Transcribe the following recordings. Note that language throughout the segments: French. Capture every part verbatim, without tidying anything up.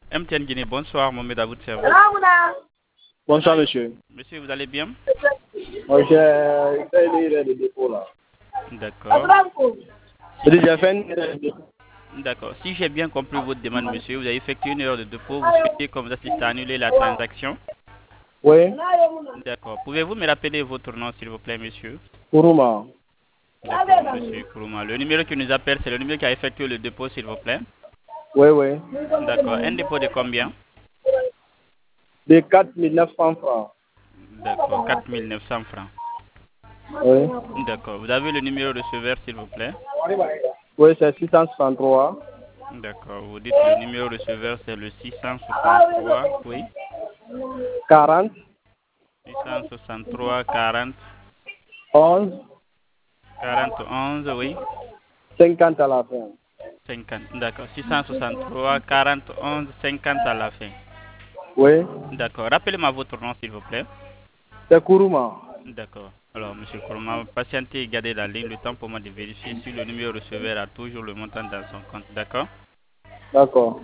M T N Guinée, bonsoir, Mohamed, à votre service. Bonsoir, monsieur. Monsieur, vous allez bien? Moi, j'ai fait une erreur de dépôt là. D'accord. J'ai déjà fait une erreur de dépôt. D'accord. Si j'ai bien compris votre demande, monsieur, vous avez effectué une erreur de dépôt, vous souhaitez comme vous assistez à annuler la transaction? Oui. D'accord. Pouvez-vous me rappeler votre nom, s'il vous plaît, monsieur? Kourouma. D'accord, monsieur Kourouma. Le numéro qui nous appelle, c'est le numéro qui a effectué le dépôt, s'il vous plaît? Oui, oui. D'accord. Un dépôt de combien? De quatre mille neuf cents francs. D'accord, quatre mille neuf cents francs. Oui. D'accord. Vous avez le numéro receveur, s'il vous plaît? Oui, c'est six cent soixante-trois. D'accord. Vous dites le numéro receveur, c'est le six cent soixante-trois, oui? quarante. six cent soixante-trois, quarante, onze. quarante, onze, oui? cinquante à la fin. cinquante, d'accord. six cent soixante-trois, quarante, onze, cinquante à la fin. Oui. D'accord. Rappelez-moi votre nom, s'il vous plaît. C'est Kourouma. D'accord. Alors, monsieur Kourouma, patientez et gardez la ligne le temps pour moi de vérifier si le numéro receveur a toujours le montant dans son compte. D'accord? D'accord.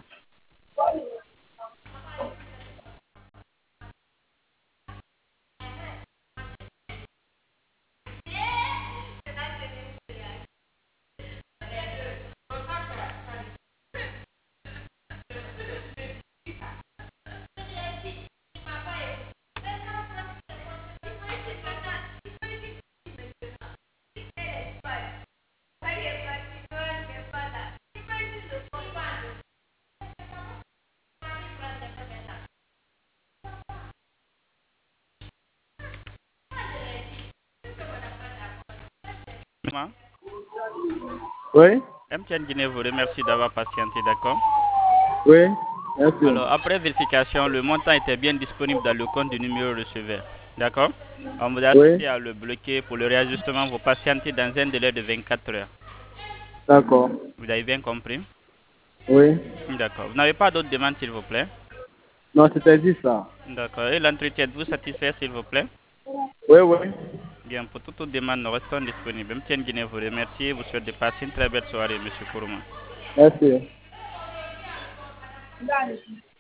Moi, Oui. M T N Guinée vous remercie d'avoir patienté, d'accord? Oui. Merci. Alors, après vérification, le montant était bien disponible dans le compte du numéro receveur. D'accord? On vous a Oui. assisté à le bloquer pour le réajustement. Vous patientez dans un délai de vingt-quatre heures. D'accord. Vous avez bien compris? Oui. D'accord. Vous n'avez pas d'autres demandes, s'il vous plaît? Non, c'était juste ça. D'accord. Et l'entretien, vous satisfait, s'il vous plaît? Oui, oui. Bien, pour toute autre demande, nous restons disponibles. M T N Guinée vous remercie. Vous souhaite de passer une très belle soirée, monsieur Kourouma. Merci.